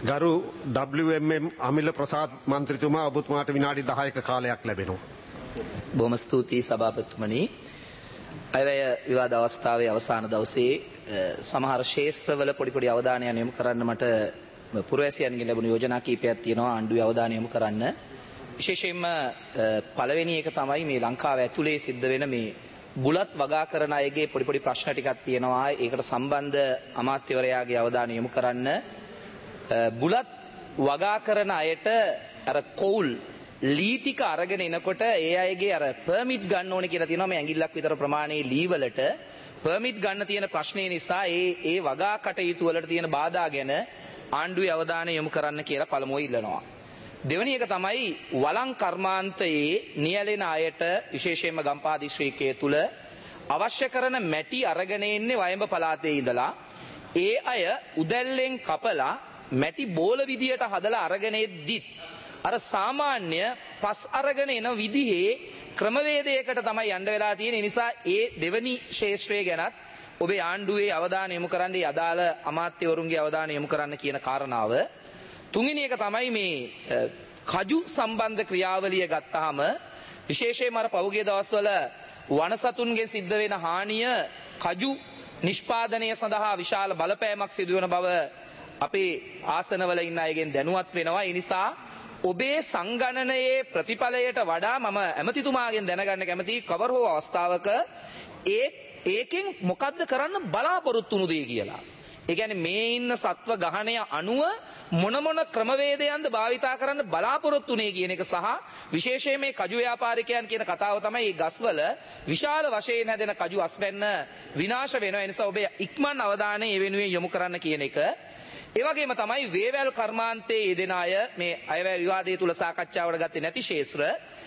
ගරු WMM අමිල ප්‍රසාද් මන්ත්‍රීතුමා ඔබතුමාට විනාඩි 10ක කාලයක් ලැබෙනවා. බොහොම ස්තුතියි සභාපතිතුමනි. අයවැය විවාද අවස්ථාවේ අවසාන දවසේ සමහර ශේෂ්ත්‍රවල පොඩි අවධානයක් යොමු කරන්න මට පුරවැසියන්ගෙන් ලැබුණු යෝජනා කීපයක් තියෙනවා ආණ්ඩුවේ අවධානය යොමු කරන්න. විශේෂයෙන්ම පළවෙනි එක තමයි මේ ලංකාව ඇතුලේ සිද්ධ වෙන මේ බුලත් වගා කරන අයගේ පොඩි ප්‍රශ්න ටිකක් තියෙනවා. ඒකට සම්බන්ධ අමාත්‍යවරයාගේ අවධානය යොමු කරන්න. බුලත් වගා කරන අයට අර කෝල් ලී ටික අරගෙන එනකොට ඒ අයගේ අර පර්මිට් ගන්න ඕනේ කියලා තියෙනවා. මේ ඇඟිල්ලක් විතර ප්‍රමාණයේ ලී වලට පර්මිට් ගන්න තියෙන ප්‍රශ්නේ නිසා ඒ වගා කටයුතු වලට තියෙන බාධා ගැන ආණ්ඩුවේ අවධානය යොමු කරන්න කියලා පළමුව ඉල්ලනවා. දෙවැනි එක තමයි වළං කර්මාන්තයේ නියැලෙන අයට විශේෂයෙන්ම ගම්පහ දිස්ත්‍රික්කයේ තුල අවශ්‍ය කරන මැටි අරගෙන එන්නේ වයඹ පළාතේ ඉඳලා ඒ අය උදැල්ලෙන් කපලා මැටි බෝල විදියට හදලා අරගෙන එද්දිත් අර සාමාන්‍ය පස් අරගෙන එන විදිහේ ක්‍රමවේදයකට තමයි යන්න වෙලා තියෙන නිසා ඒ දෙවැනි ශේෂ්ත්‍රය ගැනත් ඔබේ ආණ්ඩුවේ අවධානය යොමු කරන්න අදාළ අමාත්‍යවරුන්ගේ අවධානය යොමු කරන්න කියන කාරණාව. තුන්වෙනි එක තමයි මේ කජු සම්බන්ධ ක්‍රියාවලිය ගත්තාම විශේෂයෙන්ම අර පහුගිය දවස්වල වනසතුන්ගේ සිද්ධ වෙන හානිය කජු නිෂ්පාදනය සඳහා විශාල බලපෑමක් සිදු වෙන බව අපේ ආසනවල ඉන්න අයගෙන් දැනුවත් වෙනවා. ඒ නිසා ඔබේ සංගණනයේ ප්‍රතිඵලයට වඩා මම ඇමතිතුමාගෙන් දැනගන්න කැමතියි කවර හෝ අවස්ථාවක ඒකෙන් මොකද්ද කරන්න බලාපොරොත්තු වුණු දේ කියලා. ඒ කියන්නේ මේ ඉන්න සත්ව ගහණය අනුව මොන ක්‍රමවේදයන්ද භාවිතා කරන්න බලාපොරොත්තු වෙන්නේ කියන එක සහ විශේෂයෙන් මේ කජු ව්‍යාපාරිකයන් කියන කතාව තමයි මේ ගස්වල විශාල වශයෙන් හැදෙන කජු අස්වැන්න විනාශ වෙනවා. ඒ නිසා ඔබේ ඉක්මන් අවධානය ඒ වෙනුවෙන් යොමු කරන්න කියන එක. ඒ වගේම තමයි වේවැල් කර්මාන්තයේ යෙදෙන අය මේ අයවැය විවාදයේ තුල සාකච්ඡාවට ගත්තේ නැති ශේෂ්ත්‍ර.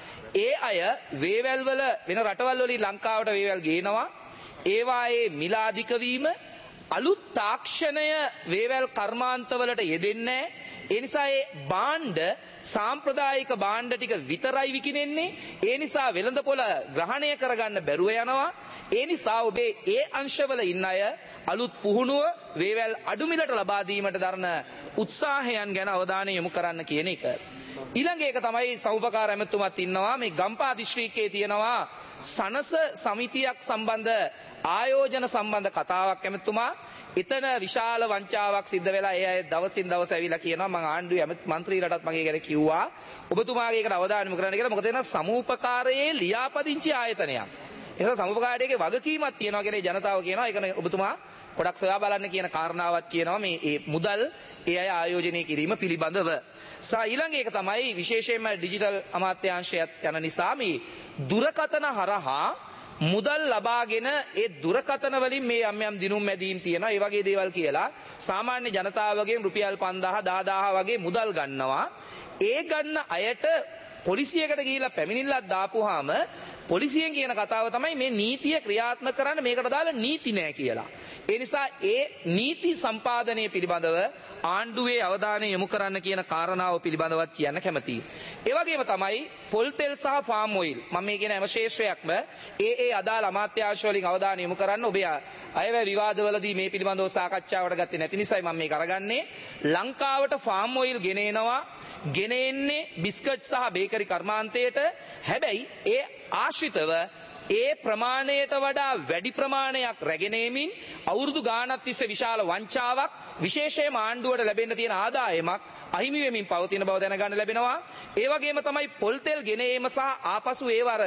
ඒ අය වේවැල් වල වෙන රටවල් වලින් ලංකාවට වේවැල් ගේනවා. ඒවායේ මිල අධික වීම අලුත් තාක්ෂණය වේවැල් කර්මාන්තවලට යෙදෙන්නේ. ඒ නිසා ඒ භාණ්ඩ සාම්ප්‍රදායික භාණ්ඩ ටික විතරයි විකිනෙන්නේ. ඒ නිසා වෙළඳපොළ ග්‍රහණය කරගන්න බැරුව යනවා. ඒ නිසා ඔබේ ඒ අංශවල ඉන්න අය අලුත් පුහුණුව වේවැල් අඩු මිලට ලබා දීමට දරන උත්සාහයන් ගැන අවධානය යොමු කරන්න කියන එක. ඊළඟ එක තමයි සහෝපකාර ඇමතුමත් ඉන්නවා මේ ගම්පහ දිස්ත්‍රික්කයේ තියෙනවා සනස සමිතියක් සම්බන්ධ ආයෝජන සම්බන්ධ කතාවක් ඇමතුමා. එතන විශාල වංචාවක් සිද්ධ වෙලා ඒ අය දවසින් දවස ඇවිල්ලා කියනවා මම ආණ්ඩුවේ මන්ත්‍රීලටත් මගේ ගැන කිව්වා ඔබතුමාගේ එකට අවධානය යොමු කරන්න කියලා. මොකද එන සමූපකාරයේ ලියාපදිංචි ආයතනයක්. ඒක සමූපකාරයේගේ වගකීමක් තියෙනවා කියලා ජනතාව කියනවා. ඒක ඔබතුමා පොඩක් සොයා බලන්න කියන කාරණාවක් කියනවා මේ මුදල් ඒ අය ආයෝජනය කිරීම පිළිබඳව. ඊළඟ එක තමයි විශේෂයෙන්ම ඩිජිටල් අමාත්‍යාංශයත් යන නිසා මේ දුරකථන හරහා මුදල් ලබාගෙන ඒ දුරකථන වලින් මේ යම් දිනුම් මැදීම් තියෙනවා. ඒ වගේ දේවල් කියලා සාමාන්‍ය ජනතාවගෙන් රුපියල් 5000 10000 වගේ මුදල් ගන්නවා. ඒ ගන්න අයට පොලිසියකට ගිහිල්ලා පැමිණිල්ලක් දාපුවාම පොලිසියෙන් කියන කතාව තමයි මේ නීතිය ක්‍රියාත්මක කරන්න මේකට දාලා නීති නෑ කියලා. ඒ නිසා ඒ නීති සම්පාදනය පිළිබඳව ආණ්ඩුවේ අවධානය යොමු කරන්න කියන කාරණාව පිළිබඳවත් කියන්න කැමතියි. ඒ වගේම තමයි පොල් තෙල් සහ ෆාම් ඔයිල් මම මේ කියන හැම ශේෂ්ත්‍රයක්ම ඒ අදාළ අමාත්‍යාංශ වලින් අවධානය යොමු කරන්න. ඔබේ අයවැය විවාදවලදී මේ පිළිබඳව සාකච්ඡාවට ගත්තේ නැති නිසායි මම මේක අරගන්නේ. ලංකාවට ෆාම් ඔයිල් ගෙන එනවා. ගෙන එන්නේ බිස්කට් සහ බේකරි කර්මාන්තයට. හැබැයි ඒ ආශ්‍රිතව ඒ ප්‍රමාණයට වඩා වැඩි ප්‍රමාණයක් රැගෙන එමින් අවුරුදු ගාණක් තිස්සේ විශාල වංචාවක් විශේෂයෙන්ම ආණ්ඩුවට ලැබෙන්න තියෙන ආදායමක් අහිමි වෙමින් පවතින බව දැනගන්න ලැබෙනවා. ඒ වගේම තමයි පොල් තෙල් ගෙන ඒම සහ ආපසු ඒවර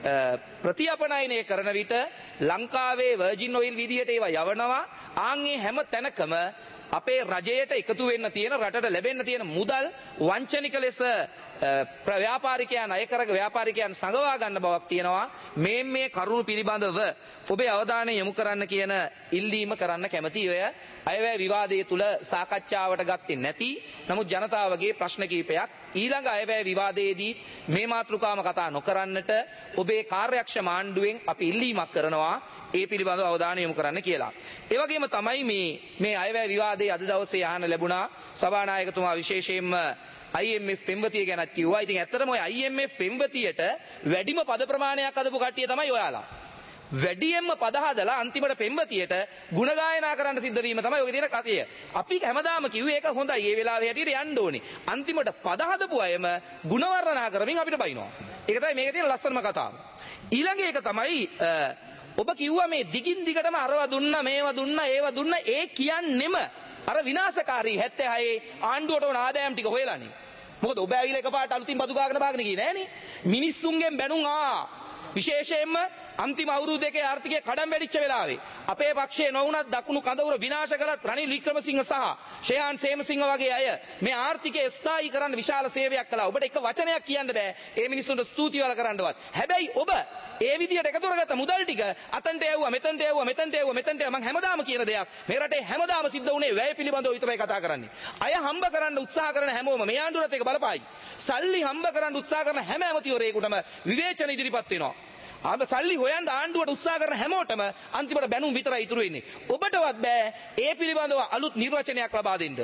ප්‍රතිඅපනයනය කරන විට ලංකාවේ වර්ජින් ඔයිල් විදියට ඒවා යවනවා. ආන්ගේ හැම තැනකම අපේ රජයට එකතු වෙන්න තියෙන රටට ලැබෙන්න තියෙන මුදල් වංචනික ලෙස ව්‍යාපාරිකයන් අයකරක ව්‍යාපාරිකයන් සංගවා ගන්න බවක් තියෙනවා. මේ කරුණු පිළිබඳව ඔබේ අවධානය යොමු කරන්න කියන ඉල්ලීම කරන්න කැමතියි. ඔය අයවැය විවාදයේ තුල සාකච්ඡාවට ගත්තේ නැති නමුත් ජනතාවගේ ප්‍රශ්න කිහිපයක් ඊළඟ අයවැය විවාදයේදී මේ මාතෘකාවම කතා නොකරන්නට ඔබේ කාර්යක්ෂම ආණ්ඩුවෙන් අපි ඉල්ලීමක් කරනවා ඒ පිළිබඳව අවධානය යොමු කරන්න කියලා. ඒ වගේම තමයි මේ අයවැය විවාදයේ අද දවසේ ආහන ලැබුණා සභානායකතුමා විශේෂයෙන්ම IMF පෙම්වතිය ගැනත් කිව්වා. ඉතින් ඇත්තටම ඔය IMF පෙම්වතියට වැඩිම පද ප්‍රමාණයක් අදපු කට්ටිය තමයි ඔයාලා. වැඩියෙන්ම පද හදලා අන්තිමට පෙම්වතියට ගුණ ගායනා කරන්න සිද්ධ වීම තමයි ඔගේ තියෙන කතිය. අපි හැමදාම කිව්වේ ඒක හොඳයි. මේ වෙලාවේ හැටියට යන්න ඕනේ. අන්තිමට පද හදපු අයම ගුණ වර්ණනා කරමින් අපිට බයිනවා. ඒක තමයි මේකේ තියෙන ලස්සනම කතාව. ඊළඟ එක තමයි ඔබ කිව්වා මේ දිගින් දිගටම අරව දුන්නා මේවා දුන්නා ඒවා දුන්නා ඒ කියන්නෙම අර විනාශකාරී 76 ආණ්ඩුවට උන ආදායම් ටික හොයලානේ. මොකද ඔබ ඇවිල්ලා එකපාරට අලුතින් බදු ගාගෙන ගියේ නෑනේ. මිනිස්සුන්ගෙන් බැනුම් විශේෂයෙන්ම අන්තිම අවුරුදු දෙකේ ආර්ථිකය කඩම් වැටිච්ච වෙලාවේ අපේ පක්ෂයේ නොවුනත් දකුණු කඳවුර විනාශ කළත් රනිල් වික්‍රමසිංහ සහ ශයාන් සේමසිංහ වගේ අය මේ ආර්ථිකය ස්ථායි කරන්න විශාල සේවයක් කළා. ඔබට එක වචනයක් කියන්න බෑ ඒ මිනිස්සුන්ට ස්තුතිය වල කරන්නවත්. හැබැයි ඔබ ඒ විදියට එකතු කරගත්ත මුදල් ටික අතන්ට යවුවා මෙතන්ට යවුවා මෙතන්ට යවුවා මෙතන්ට යවුවා. මම හැමදාම කියන දෙයක් මේ රටේ හැමදාම සිද්ධ වුණේ වැය පිළිබඳව විතරයි කතා කරන්නේ. අය හම්බ කරන්න උත්සාහ කරන හැමෝම මේ ආණ්ඩුවත් එක බලපායි. සල්ලි හම්බ කරන්න උත්සාහ කරන හැම ඇමතිවරයෙකුටම විවේචන ඉදිරිපත් වෙනවා. සල්ලි හොයන්න ආණ්ඩුවට උත්සාහ කරන හැමෝටම අන්තිමට බැනුම් විතරයි ඉතුරු වෙන්නේ. ඔබටවත් බෑ ඒ පිළිබඳව අලුත් නිර්වචනයක් ලබා දෙන්න.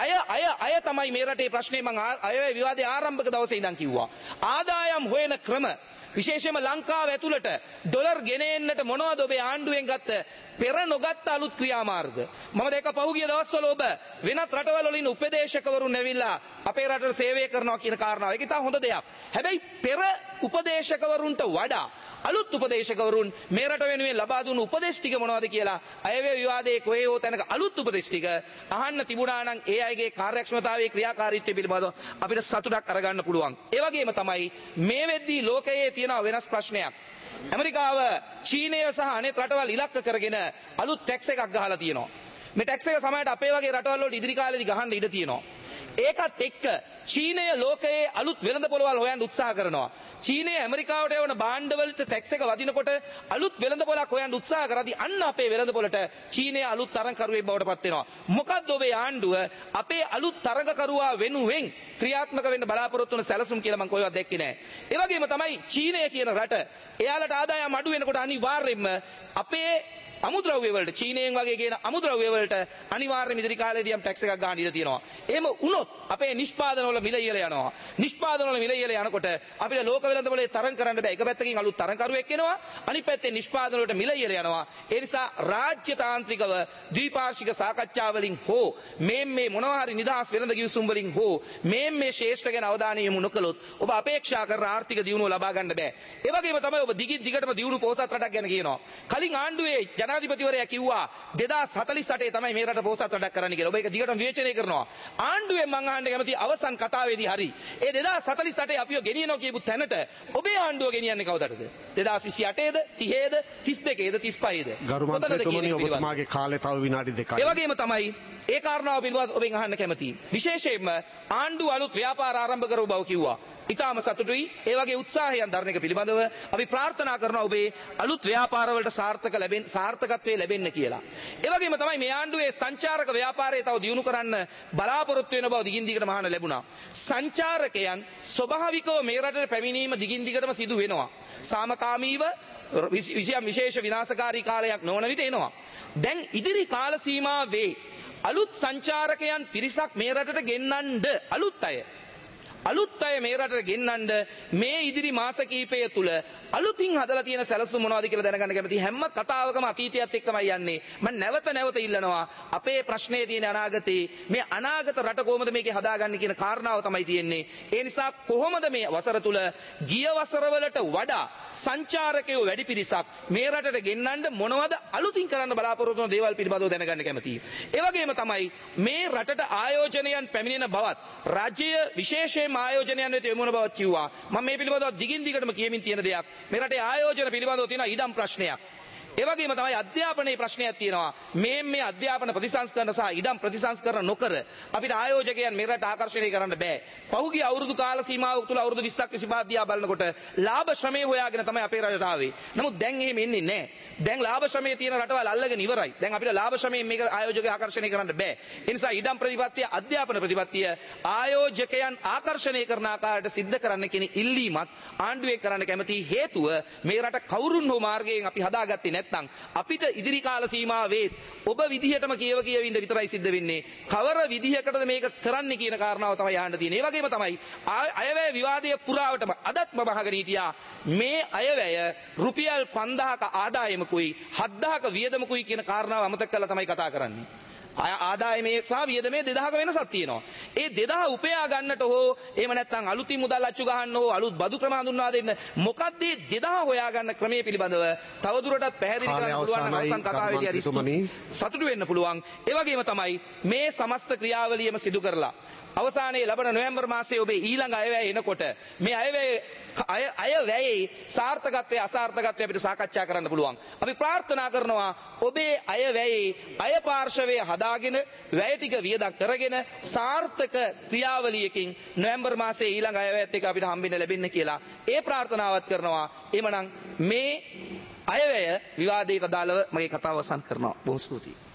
අය තමයි මේ රටේ ප්‍රශ්නේ. මම අයවැය විවාදයේ ආරම්භක දවසේ ඉඳන් කිව්වා. ආදායම් හොයන ක්‍රම විශේෂයෙන්ම ලංකාව ඇතුළට ඩොලර් ගෙන එන්නට මොනවද ඔබේ ආණ්ඩුවෙන් ගත්ත පෙර නොගත්ත අලුත් ක්‍රියාමාර්ග? මම දැක්ක පහුගිය දවස්වල ඔබ වෙනත් රටවල වල ඉන්න උපදේශකවරුන් ඇවිල්ලා අපේ රටට සේවය කරනවා කියන කාරණාව. ඒක ඉතා හොඳ දෙයක්. හැබැයි පෙර උපදේශකවරුන්ට වඩා අලුත් උපදේශකවරුන් මේ රට වෙනුවෙන් ලබා දුන්නු උපදේශ ටික මොනවද කියලා අයවැය විවාදයේ කොහේ හෝ තැනක අලුත් උපදේශ ටික අහන්න තිබුණා නම් ඒ අයගේ කාර්යක්ෂමතාවයේ ක්‍රියාකාරීත්වය පිළිබඳව අපිට සතුටක් අරගන්න පුළුවන්. ඒ වගේම තමයි මේ වෙද්දී ලෝකයේ තියෙන වෙනස් ප්‍රශ්නයක්. ඇමරිකාව චීනය සහ අනෙක් රටවල් ඉලක්ක කරගෙන අලුත් ටැක්ස් එකක් ගහලා තියෙනවා. මේ ටැක්ස් එක සමහරට අපේ වගේ රටවල් වලට ඉදිරි කාලෙදී ගහන්න ඉඩ තියෙනවා. ඒකත් එක්ක චීනය ලෝකයේ අලුත් වෙළඳ පොළවල් හොයන්න උත්සාහ කරනවා. චීනය ඇමරිකාවට එවන භාණ්ඩවලට ටැක්ස් එක වදිනකොට අලුත් වෙළඳ පොළක් හොයන්න උත්සාහ කරද්දී අන්න අපේ වෙළඳ පොළට චීනය අලුත් තරඟකරුවෙක් බවට පත් වෙනවා. මොකද්ද ඔබේ ආණ්ඩුව අපේ අලුත් තරඟකරුවා වෙනුවෙන් ක්‍රියාත්මක වෙන්න බලාපොරොත්තු වෙන සැලසුම් කියලා මම කොහෙවත් දැක්කේ නැහැ. ඒ වගේම තමයි චීනය කියන රට එයාලට ආදායම් අඩු වෙනකොට අනිවාර්යයෙන්ම අපේ අමුද්‍රව්‍ය වලට චීනයෙන් වගේ කියන අමුද්‍රව්‍ය වලට අනිවාර්යයෙන්ම ඉදිරි කාලේදී යම් ටැක්ස් එකක් ගන්න ඉඩ තියෙනවා. එහෙම වුණොත් අපේ නිෂ්පාදන වල මිල ඉහළ යනවා. නිෂ්පාදන වල මිල ඉහළ යනකොට අපිට ලෝක වෙළඳ පොලේ තරඟ කරන්න බෑ. එක පැත්තකින් අලුත් තරඟකරුවෙක් එනවා. අනිත් පැත්තෙන් නිෂ්පාදන වලට මිල ඉහළ යනවා. ඒ නිසා රාජ්‍ය තාන්ත්‍රිකව ද්විපාර්ශ්වික සාකච්ඡා වලින් හෝ මේ මොනවා හරි නිදහස් වෙළඳ කිවිසුම් වලින් හෝ මේ ශේෂ්ත්‍ර ගැන අවධානය යොමු නොකළොත් ඔබ අපේක්ෂා කරන ආර්ථික දියුණුව ලබා ගන්න බෑ. ඒ වගේම තමයි ඔබ දිගටම දියුණු පොහොසත් රටක් ගැන කියනවා. කලින් ආණ්ඩුවේ ජනාධිපතිවරයා කිව්වා 2048 තමයි මේ රට පොහොසත් රටක් කරන්න කියලා. ඔබ ඒක දිගටම විවේචනය කරනවා. ආණ්ඩුවෙන් මං අහන්න කැමති අවසන් කතාවේදී හරි. ඒ 2048 අපිව ගෙනියනවා කියපු තැනට ඔබේ ආණ්ඩුව ගෙනියන්නේ කවදටද? 2028ද 30ද 32ද 35ද? ගරු මන්ත්‍රීතුමනි ඔබතුමාගේ කාලය තව විනාඩි 2යි. ඒ වගේම තමයි ඒ කාරණාව පිළිබඳව ඔබෙන් අහන්න කැමතියි. විශේෂයෙන්ම ආණ්ඩුව අලුත් ව්‍යාපාර ආරම්භ කරව බව කිව්වා. ඉතාම සතුටුයි. ඒ වගේ උත්සාහයන් දරන එක පිළිබඳව අපි ප්‍රාර්ථනා කරනවා ඔබේ අලුත් ව්‍යාපාරවලට සාර්ථකත්වයේ ලැබෙන්න කියලා. ඒ වගේම තමයි මේ ආණ්ඩුවේ සංචාරක ව්‍යාපාරය තව දියුණු කරන්න බලාපොරොත්තු වෙන බව දිගින් දිගටම අහන්න ලැබුණා. සංචාරකයන් ස්වභාවිකව මේ රටට පැමිණීම දිගින් දිගටම සිදු වෙනවා. සාමකාමීව විශේෂ විනාශකාරී කාලයක් නොවන විට එනවා. දැන් ඉදිරි කාල සීමාවේ අලුත් සංචාරකයන් පිරිසක් මේ රටට ගෙන්නන්න අලුත් අය මේ රටට ගෙන්නන්න මේ ඉදිරි මාස කිහිපය තුල අලුතින් හදලා තියෙන සැලසුම් මොනවද කියලා දැනගන්න කැමතියි. හැම කතාවකම අතීතයත් එක්කමයි යන්නේ. මම නැවත ඉල්ලනවා අපේ ප්‍රශ්නේ තියෙන අනාගතේ මේ අනාගත රට කොහොමද මේකේ හදාගන්නේ කියන කාරණාව තමයි තියෙන්නේ. ඒ නිසා කොහොමද මේ වසර තුල ගිය වසරවලට වඩා සංචාරකයෝ වැඩි පිරිසක් මේ රටට ගෙන්නන්න මොනවද අලුතින් කරන්න බලාපොරොත්තු වෙන දේවල් පිළිබඳව දැනගන්න කැමතියි. ඒ වගේම තමයි මේ රටට ආයෝජනයන් පැමිණෙන බවත් රාජ්‍ය විශේෂයෙන්ම ආයෝජනයන් වෙත යොමු වන බවත් කිව්වා. මම මේ පිළිබඳව දිගින් දිගටම කියමින් තියෙන දෙයක්. මේ රටේ ආයෝජන පිළිබඳව තියෙන ඉඩම් ප්‍රශ්නයක්. ඒ වගේම තමයි අධ්‍යාපනයේ ප්‍රශ්නයක් තියෙනවා. මේ අධ්‍යාපන ප්‍රතිසංස්කරණ සහ ඉඩම් ප්‍රතිසංස්කරණ නොකර අපිට ආයෝජකයන් මේ රට ආකර්ෂණය කරන්න බෑ. පහුගිය අවුරුදු කාල සීමාව තුළ අවුරුදු 20ක් 25ක් දිහා බලනකොට ලාභ ශ්‍රමයේ හොයාගෙන තමයි අපේ රටට ආවේ. නමුත් දැන් එහෙම එන්නේ නැහැ. දැන් ලාභ ශ්‍රමයේ තියෙන රටවල් අල්ලගෙන ඉවරයි. දැන් අපිට ලාභ ශ්‍රමයෙන් මේක ආයෝජකයන් ආකර්ෂණය කරන්න බෑ. ඒ නිසා ඉඩම් ප්‍රතිපත්තිය අධ්‍යාපන ප්‍රතිපත්තිය ආයෝජකයන් ආකර්ෂණය කරන ආකාරයට සිද්ධ කරන්න කියන ඉල්ලීමත් ආණ්ඩුවේ කරන්න කැමති. හේතුව මේ රට කවුරුන් හෝ මාර්ගයෙන් අපි හදාගත්තේ නැත්නම් නැත්නම් අපිට ඉදිරි කාල සීමාවෙත් ඔබ විදිහටම කියව කියවින්න විතරයි සිද්ධ වෙන්නේ. කවර විදිහකටද මේක කරන්න කියන කාරණාව තමයි අහන්න තියෙන්නේ. ඒ වගේම තමයි අයවැය විවාදයේ පුරාවටම අදත් මම අහගෙන හිටියා මේ අයවැය රුපියල් 5000ක ආදායමකුයි 7000ක වියදමකුයි කියන කාරණාව අමතක කරලා තමයි කතා කරන්නේ. ආදායමේ සහ වියදමේ 2000ක වෙනසක් තියෙනවා. ඒ 2000 උපයා ගන්නට හෝ එහෙම නැත්නම් අලුතින් මුදල් අච්චු ගහන්න හෝ අලුත් බදු ක්‍රම හඳුන්වා දෙන්න මොකක්ද මේ 2000 හොයා ගන්න ක්‍රමයේ පිළිබඳව තවදුරටත් පැහැදිලි කරන්න පුළුවන් නම් අවසන් කතාවේදී හරි සතුටු වෙන්න පුළුවන්. ඒ වගේම තමයි මේ සමස්ත ක්‍රියාවලියම සිදු කරලා අවසානයේ ලබන නොවැම්බර් මාසයේ ඔබේ ඊළඟ අයවැය එනකොට මේ අයවැයේ සාර්ථකත්වය අසාර්ථකත්වය අපිට සාකච්ඡා කරන්න පුළුවන්. අපි ප්‍රාර්ථනා කරනවා ඔබේ අයවැයේ අය පාර්ශවයේ හදාගෙන වැය ටික වියදම් කරගෙන සාර්ථක ක්‍රියාවලියකින් නොවැම්බර් මාසයේ ඊළඟ අයවැයත් එක්ක අපිට හම්බෙන්න ලැබෙන්න කියලා ඒ ප්‍රාර්ථනාවත් කරනවා. එhmenan මේ අයවැය විවාදයට අදාළව මගේ කතාව අවසන් කරනවා. බොහොම ස්තුතියි.